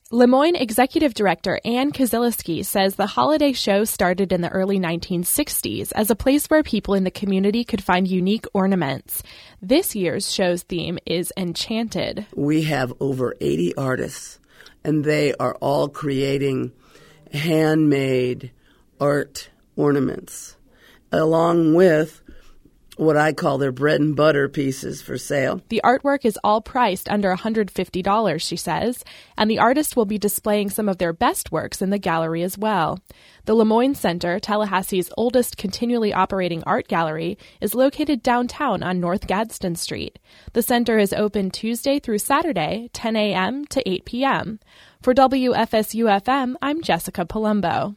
Lemoyne Executive Director Ann Kozilski says the holiday show started in the early 1960s as a place where people in the community could find unique ornaments. This year's show's theme is Enchanted. We have over 80 artists, and they are all creating handmade art ornaments, along with what I call their bread and butter pieces for sale. The artwork is all priced under $150, she says, and the artists will be displaying some of their best works in the gallery as well. The Lemoyne Center, Tallahassee's oldest continually operating art gallery, is located downtown on North Gadsden Street. The center is open Tuesday through Saturday, 10 a.m. to 8 p.m. For WFSU-FM, I'm Jessica Palumbo.